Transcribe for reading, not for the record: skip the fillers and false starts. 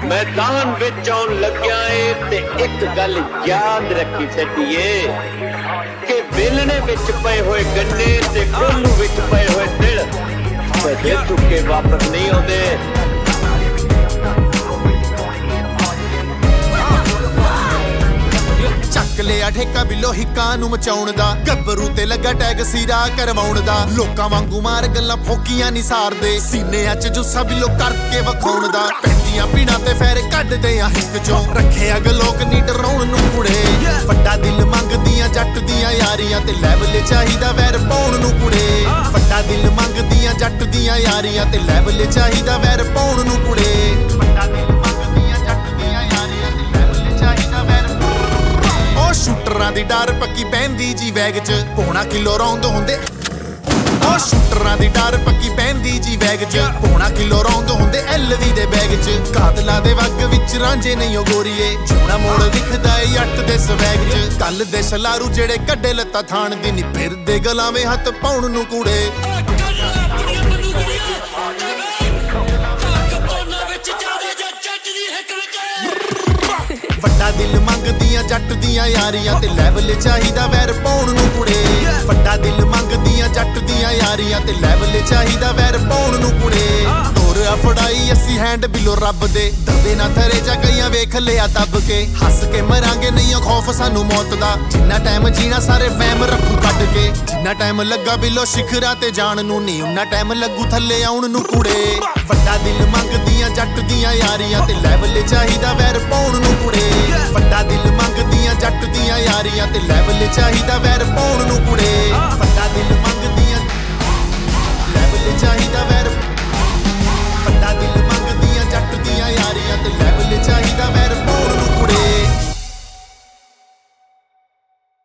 मैदान विच आउण लग्या ए ते एक गल याद रखी सटिए कि बेलने विच पए होए गन्ने ते कोल्लू विच पए होए दिल कदे चुके वापस नहीं आउंदे। ਚੱਕ ਲਿਆ ਠੇਕਾ ਬਿੱਲੋ ਹਿੱਕਾਂ ਨੂੰ ਮਚਾਉਣ ਦਾ ਗੱਭਰੂ ਤੇ ਲੱਗਾ ਟੈਗ ਸਿਰਾ ਕਰਵਾਉਣ ਦਾ ਲੋਕਾਂ ਵਾਂਗੂ ਮਾਰ ਗੱਲਾਂ ਫੋਕੀਆਂ ਨਹੀਂ ਸਾਰਦੇ ਸੀਨਿਆਂ 'ਚ ਜੁੱਸਾ ਬਿੱਲੋ ਕਰਕੇ ਵਿਖਾਉਣ ਦਾ ਪੈਂਦੀਆਂ ਪੀੜਾਂ ਤੇ ਫੈਰ ਕੱਢਦੇ ਆ ਹਿੱਕ 'ਚੋਂ ਰੱਖੇ ਅਗ ਲੋਕ ਨਹੀਂ ਡਰਾਉਣ ਨੂੰ ਕੁੜੇ ਵੱਡਾ ਦਿਲ ਮੰਗਦੀਆਂ ਜੱਟ ਦੀਆਂ ਯਾਰੀਆਂ ਤੇ ਲੈਵਲ ਚਾਹੀਦਾ ਵੈਰ ਪਾਉਣ ਨੂੰ ਕੁੜੇ ਵੱਡਾ ਦਿਲ ਮੰਗਦੀਆਂ ਜੱਟ ਦੀਆਂ ਯਾਰੀਆਂ ਤੇ ਲੈਵਲ ਚਾਹੀਦਾ ਵੈਰ ਪਾਉਣ ਨੂੰ ਕੁੜੇ ਵੱਡਾ ਦਿਲ ਮੰਗਦੀਆਂ ਜੱਟ ਦੀਆਂ ਯਾਰੀਆਂ ਤੇ ਲੈਵਲ ਚਾਹੀਦਾ ਵੈਰ ਸ਼ੂਟਰਾਂ ਦੀ ਡਰ ਪੱਕੀ ਪੈਂਦੀ ਜੀ ਵੈਗ 'ਚ ਪੌਣਾ ਕਿਲੋ ਰੌਂਦ ਹੁੰਦੇ ਉਹ ਸ਼ੂਟਰਾਂ ਦੀ ਡਰ ਪੱਕੀ ਪੈਂਦੀ ਜੀ ਵੈਗ 'ਚ ਪੌਣਾ ਕਿਲੋ ਰੌਂਦ ਹੁੰਦੇ ਐਲਵੀ ਦੇ ਬੈਗ 'ਚ ਕਾਤਲਾਂ ਦੇ ਵੱਗ ਵਿੱਚ ਰਾਂਝੇ ਨਹੀਂ ਓ ਗੋਰੀਏ ਜੂਣਾ ਮੋੜ ਵਿਖਦਾ ਏ ਜੱਟ ਦੇ ਸਵੈਗ 'ਚ ਕੱਲ ਦੇ ਸਲਾਰੂ ਜਿਹੜੇ ਕੱਢੇ ਲੱਤਾਂ ਥਾਣ ਦੀ ਨੀ ਫਿਰਦੇ ਗਲਾਵੇਂ ਹੱਥ ਪਾਉਣ ਨੂੰ ਕੂੜੇ ਵੱਡਾ ਦਿਲ ਮੰਗਦੀਆਂ ਜੱਟ ਦੀਆਂ ਯਾਰੀਆਂ ਤੇ ਲੈਵਲ ਚਾਹੀਦਾ ਵੈਰ ਪਾਉਣ ਨੂੰ ਕੁੜੇ ਵੱਡਾ ਦਿਲ ਮੰਗਦੀਆਂ ਜੱਟ ਦੀਆਂ ਯਾਰੀਆਂ ਤੇ ਲੈਵਲ ਚਾਹੀਦਾ ਵੈਰ ਪਾਉਣ ਨੂੰ ਕੁੜੇ ਤੋਰ ਫੜਾਈ ਅਸੀਂ ਹੈਂਡ ਬਿਲੋ ਰੱਬ ਦੇ ਦਬੇ ਨਾ ਥਰੇ ਜਾ ਗਈਆਂ ਵੇਖ ਲਿਆ ਦੱਬ ਕੇ ਹੱਸ ਕੇ ਮਰਾਂਗੇ ਨਹੀਂ ਖੌਫ ਸਾਨੂੰ ਮੌਤ ਦਾ ਜਿੰਨਾ ਟਾਈਮ ਜੀਣਾ ਸਾਰੇ ਵਹਿਮ ਰੱਖੂ ਕੱਢ ਕੇ ਜਿੰਨਾ ਟਾਈਮ ਲੱਗਾ ਬਿਲੋ ਸਿਖਰਾਂ ਤੇ ਜਾਣ ਨੂੰ ਨਹੀਂ ਉਨਾ ਟਾਈਮ ਲੱਗੂ ਥੱਲੇ ਆਉਣ ਨੂੰ ਕੁੜੇ ਵੱਡਾ ਦਿਲ ਮੰਗਦੀਆਂ ਜੱਟ ਦੀਆਂ ਯਾਰੀਆਂ ਤੇ ਲੈਵਲ ਚਾਹੀਦਾ ਵੈਰ ਪਾਉਣ ਨੂੰ ਕੁੜੇ ਵੱਡਾ ਦਿਲ ਮੰਗਦੀਆਂ ਜੱਟ ਦੀਆਂ ਯਾਰੀਆਂ ਤੇ ਲੈਵਲ ਚਾਹੀਦਾ ਵੈਰ ਪਾਉਣ ਨੂੰ ਕੁੜੇ